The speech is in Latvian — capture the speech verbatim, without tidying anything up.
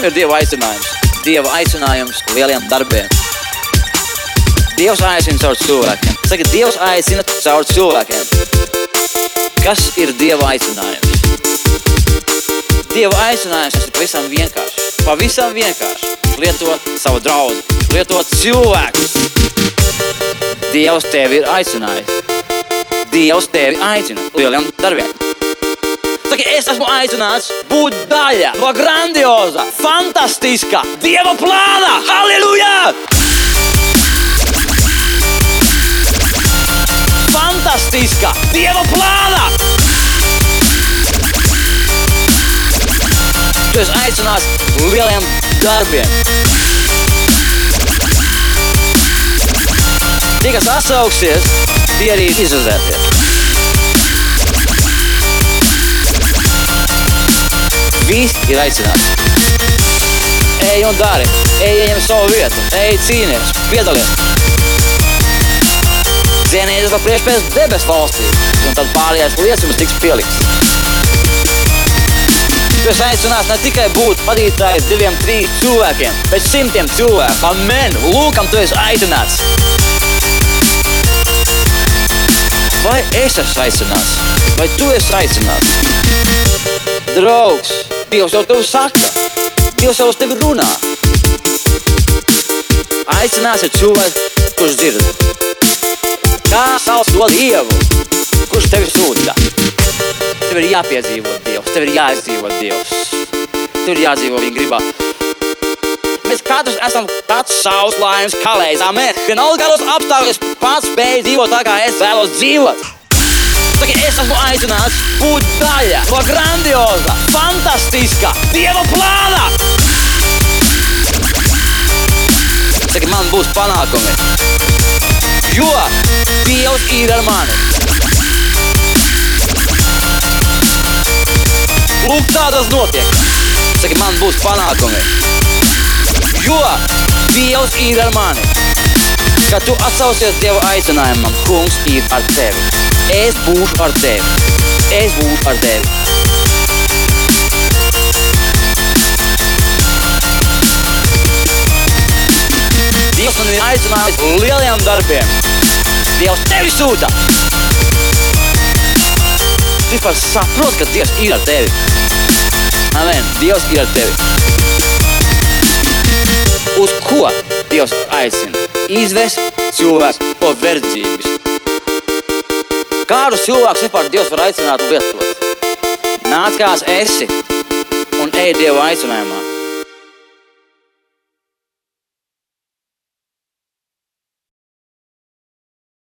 aicinājumi ir Dieva aicinājums. Dieva aicinājums lieliem darbiem. Dievs aicina caur cilvēkiem. Saka, Dievs aicina caur cilvēkiem. Kas ir Dieva aicinājums? Dieva aicinājums ir pavisam vienkārši. Pavisam vienkārši. Lietot savu draugu. Lietot cilvēkus. Dievs tevi ir aicinājis. Dievs tevi aicina lieliem darbiem. Saka, es esmu aicināts būt daļa no grandioza, fantastiska Dieva plāna. Halleluja! Fantastiska Dieva plāna! Tu esi aicināts lieliem darbiem. Tie, kas atsauksies, tie arī izuzētie. Visi ir aicināti. Ej un dari, ej ieņem savu vietu, ej cīnies, piedalies. Cienīties par priekšpēc debes valstī, un tad pārējās lietas jums tiks pielikts. Tu esi aicināts ne tikai būt vadītājs diviem, trīs cilvēkiem, bet simtiem cilvēku. Amen! Lūkam, tu esi aicināts. Vai es esmu aicināts? Vai tu esi aicināts? Draugs, Dievs jau tev saka. Dievs jau uz tevi runā. Aicināts ir cilvēks, kurš dzird. Kā sauc to Dievu, kurš tevi sūta? Tev ir jāpiedzīvo Dievs, tev ir jāizdzīvo Dievs. Tev ir jādzīvo viņa gribā. Mēs katrs esam pats savs laimes kalējs. Amen. Vienalga kādos apstākļos pats spēj dzīvot tā, kā es vēlos dzīvot. Saka, es esmu aicināts būt daļa no grandioza, fantastiska Dieva plāna. Saka, man būs panākumi, jo Dievs ir ar mani. Lūk, tā tas notiek. Saka, man būs panākumi, jo Dievs ir ar mani. Kad tu atsaucies Dieva aicinājumam, Kungs ir ar tevi. Es būšu ar tevi. Es būšu ar tevi. Dievs man ir aicinājis lieliem darbiem. Dievs tevi sūta. Tu vispār saproti, ka Dievs ir ar tevi. Amen. Dievs ir ar tevi. Uz ko Dievs aicina? Izvest cilvēks no verdzības. Kādu cilvēku vispār Dievs var aicināt un lietot? Nāc, kāds esi un ej Dieva aicinājumā.